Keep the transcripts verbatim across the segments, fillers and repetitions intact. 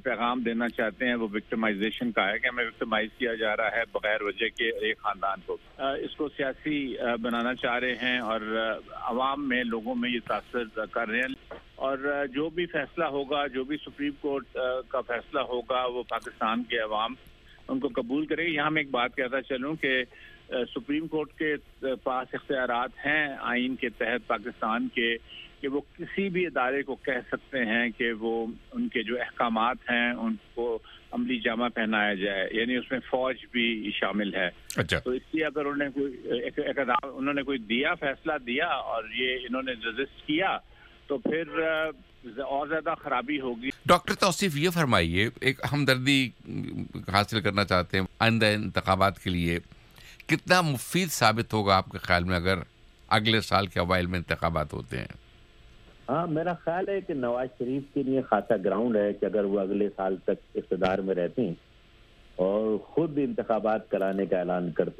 पैगाम देना चाहते हैं वो विक्टिमाइजेशन का है कि हमें विक्टिमाइज किया जा रहा है बगैर वजह के एक खानदान को। इसको सियासी बनाना चाह रहे हैं और अवाम में, लोगों में ये तासर कर रहे हैं। और जो भी फैसला होगा, जो भी सुप्रीम कोर्ट का फैसला होगा, वो पाकिस्तान के अवाम उनको कबूल करेगी। यहाँ मैं एक बात कहता चलूँ कि सुप्रीम कोर्ट के पास इख्तियारात हैं आइन के तहत पाकिस्तान के कि वो किसी भी इदारे को कह सकते हैं कि वो उनके जो अहकामात हैं उनको अमली जामा पहनाया जाए, यानी उसमें फौज भी शामिल है। अच्छा। तो इसलिए अगर उन्होंने कोई एक, एक, उन्होंने कोई दिया फैसला दिया और ये इन्होंने रजिस्ट किया तो फिर और ज्यादा खराबी होगी। डॉक्टर तौसीफ ये फरमाइए, एक हमदर्दी हासिल करना चाहते हैं आइंदा इंतखाबात के लिए, कितना मुफीद साबित होगा आपके ख्याल में अगर अगले साल के अवाइल में इंतखाबात होते हैं? हाँ, मेरा ख्याल है कि नवाज शरीफ के लिए खासा ग्राउंड है कि अगर वो अगले साल तक इक़्तिदार में रहते हैं और खुद इंतखाबात कराने का ऐलान करते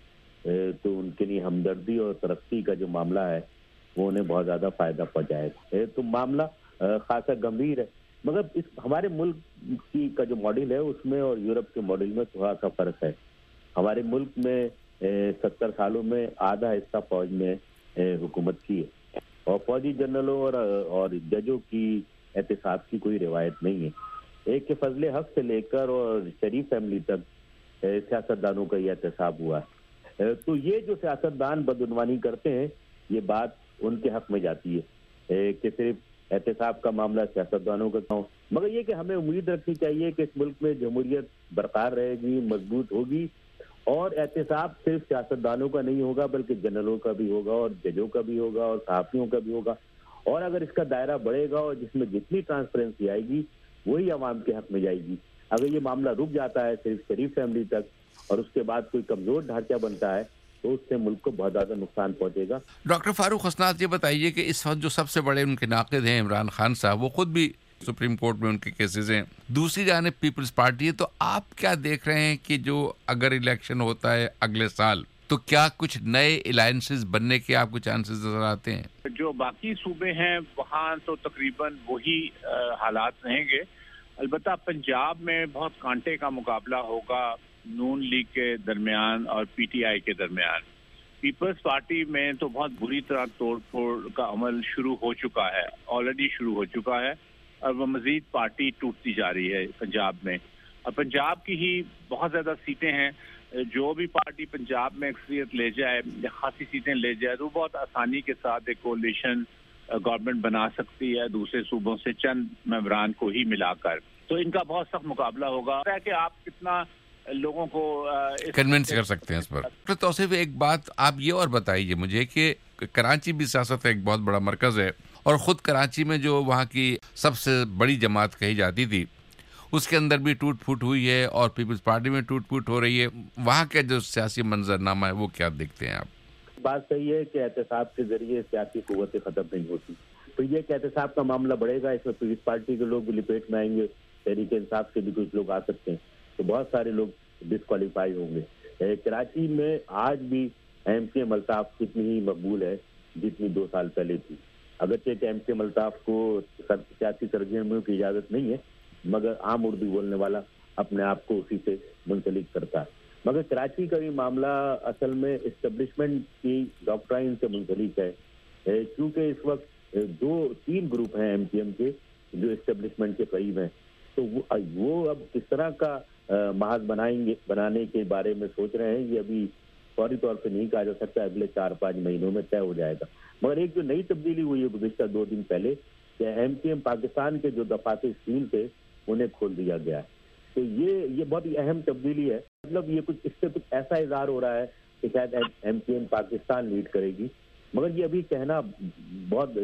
हैं तो उनके लिए हमदर्दी और तरक्की का जो मामला है वो उन्हें बहुत ज़्यादा फायदा पहुँचाएगा। तो मामला खासा गंभीर है, मगर इस हमारे मुल्क की का जो मॉडल है उसमें और यूरोप के मॉडल में थोड़ा सा फर्क है। हमारे मुल्क में सत्तर सालों में आधा हिस्सा फौज ने हुकूमत की है और फौजी जनरलों और और जजों की एहतिसाब की कोई रिवायत नहीं है। एक के फजले हक से लेकर और शरीफ फैमिली तक सियासतदानों का यह एहतिसाब हुआ है। तो ये जो सियासतदान बदउनवानी करते हैं ये बात उनके हक में जाती है कि सिर्फ एहतिसाब का मामला सियासतदानों का हो, मगर ये कि हमें उम्मीद रखनी चाहिए कि इस मुल्क में जमहूरियत बरकरार रहेगी, मजबूत होगी और एहतिसाब सिर्फ सियासतदानों का नहीं होगा बल्कि जनरलों का भी होगा और जजों का भी होगा और सहाफ़ियों का भी होगा। और अगर इसका दायरा बढ़ेगा और जिसमें जितनी ट्रांसपेरेंसी आएगी वही आवाम के हक में जाएगी। अगर ये मामला रुक जाता है सिर्फ शरीफ फैमिली तक और उसके बाद कोई कमजोर ढांचा बनता है तो उससे मुल्क को बहुत ज्यादा नुकसान पहुंचेगा। डॉक्टर फारूक हसनात, ये बताइए कि इस वक्त जो सबसे बड़े उनके नाक़िद हैं इमरान खान साहब, वो खुद भी सुप्रीम कोर्ट में उनके केसेस हैं, दूसरी जानिब पीपल्स पार्टी है, तो आप क्या देख रहे हैं कि जो अगर इलेक्शन होता है अगले साल तो क्या कुछ नए अलायंसेस बनने के आपको चांसेस नजर आते हैं? जो बाकी सूबे हैं वहाँ तो तकरीबन वही हालात रहेंगे। अलबत्ता पंजाब में बहुत कांटे का मुकाबला होगा नून लीग के दरमियान और पीटीआई के दरमियान। पीपल्स पार्टी में तो बहुत बुरी तरह तोड़ फोड़ का अमल शुरू हो चुका है, ऑलरेडी शुरू हो चुका है और वो मजीद पार्टी टूटती जा रही है पंजाब में। और पंजाब की ही बहुत ज़्यादा सीटें हैं, जो भी पार्टी पंजाब में अक्सरियत ले जाए या खासी सीटें ले जाए तो बहुत आसानी के साथ एक कोलिशन गवर्नमेंट बना सकती है दूसरे सूबों से चंद मेंबरान को ही मिलाकर। तो इनका बहुत सख्त मुकाबला होगा कि आप कितना लोगों को कन्विंस कर सकते हैं इस पर। तो तौसीफ, एक बात आप ये और बताइए मुझे कि कराची भी सियासत का एक बहुत बड़ा मरकज है और ख़ुद कराची में जो वहाँ की सबसे बड़ी जमात कही जाती थी उसके अंदर भी टूट फूट हुई है और पीपल्स पार्टी में टूट फूट हो रही है। वहाँ का जो सियासी मंजरनामा है वो क्या देखते हैं आप? बात सही है कि एहतिसाब के जरिए सियासी कुव्वतें खत्म नहीं होती, तो ये कि एहतिसाब का मामला बढ़ेगा, इसमें पीपल्स पार्टी के लोग भी लिपेट में आएंगे, तहरीक इंसाफ से भी कुछ लोग आ सकते हैं, तो बहुत सारे लोग डिस्क्वालीफाई होंगे। कराची में आज भी एम के अल्ताफ इतनी ही मकबूल है जितनी दो साल पहले थी। अगरचे एम के अल्ताफ को सियासी सरगर्मियों की इजाज़त नहीं है, मगर आम उर्दू बोलने वाला अपने आप को उसी से मुंसलिक करता है। मगर कराची का भी मामला असल में इस्टेब्लिशमेंट की डॉक्ट्राइन से मुंसलिक है, क्योंकि इस वक्त दो तीन ग्रुप हैं एम के एम के जो इस्टेब्लिशमेंट के करीब हैं, तो वो, वो अब किस तरह का महाज बनाएंगे बनाने के बारे में सोच रहे हैं। ये अभी फौरी तौर पे नहीं कहा जा सकता, अगले चार पाँच महीनों में तय हो जाएगा। मगर एक जो नई तब्दीली हुई है गुज़िश्ता दो दिन पहले कि एम के एम पाकिस्तान के जो दफातर स्कूल थे उन्हें खोल दिया गया है, तो ये ये बहुत ही अहम तब्दीली है। मतलब ये कुछ इससे कुछ ऐसा इज़हार हो रहा है कि शायद एम के एम पाकिस्तान लीड करेगी, मगर ये अभी कहना बहुत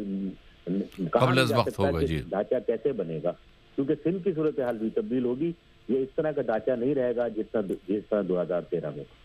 ढांचा कैसे बनेगा, क्योंकि सिंध की सूरत हाल भी तब्दील होगी। ये इस तरह का ढांचा नहीं रहेगा जितना जिस तरह दो हजार तेरह में।